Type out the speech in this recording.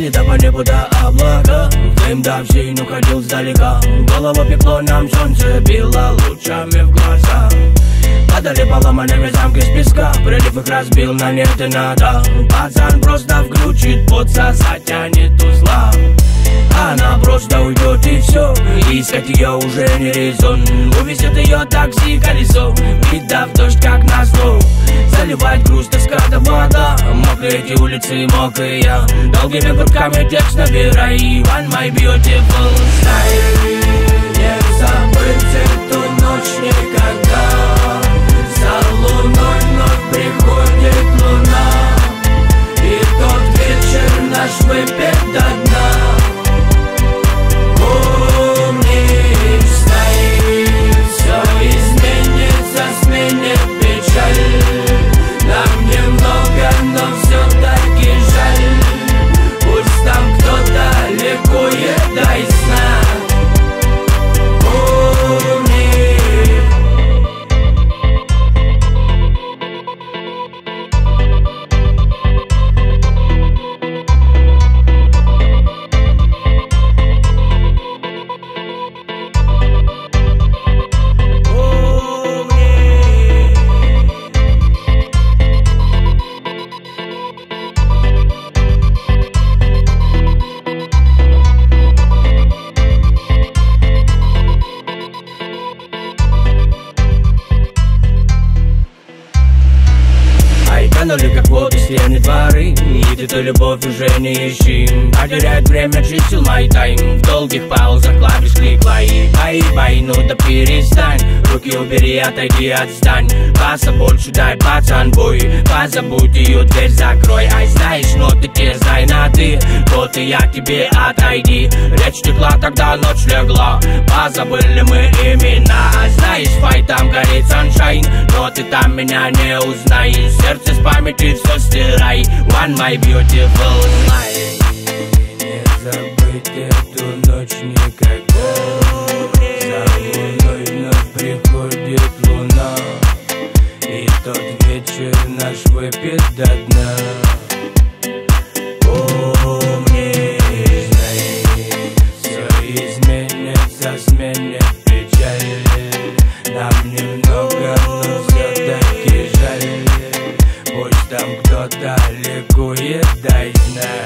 Тянет по небу до облака, дым до всей уходил сдалека. Голову пекло, нам солнце било лучами в глаза. Падали поломанными замки с песка, прилив их разбил на нет и надо. Пацан просто включит подсосать, тянет узла. Она просто уйдет и все, искать ее уже не резон. Увезет ее такси колесо, видав дождь как назло. Заливать грусть, тоска да вода, мокрые эти улицы, мокрые. Долгими гудками текст набирай, One my beautiful style. Не забыть эту ночь никогда. За луной вновь приходит луна, и тот вечер наш выпит до дна. Помни, знай, все изменится, сменит печаль. Нам немного, но все-таки жаль. Пусть там кто-то ликует, дай знак. Канули как воды стены дворы, и ты то любовь уже не ищи. Потерять время, чистил мой тайм, в долгих паузах клавиш кликай. Бай-бай, ну да перестань, руки убери, отойди, отстань. Баса больше дай, пацан, бой, позабудь ее, дверь закрой. Ай, знаешь, но ты терзай на ты, вот и я тебе отойди. Речь текла, тогда ночь легла, позабыли мы имена. Знаешь, фай, там горит саншайн, но ты там меня не узнаешь. Сердце с памяти все стирай, One my beautiful life. Не забыть эту ночь никогда. За луной вновь приходит луна, и тот вечер наш выпит до дна. Помни, знай, все изменится, сменит печаль. Нам немного, но все-таки жаль. Пусть там кто-то ликует, дай знать.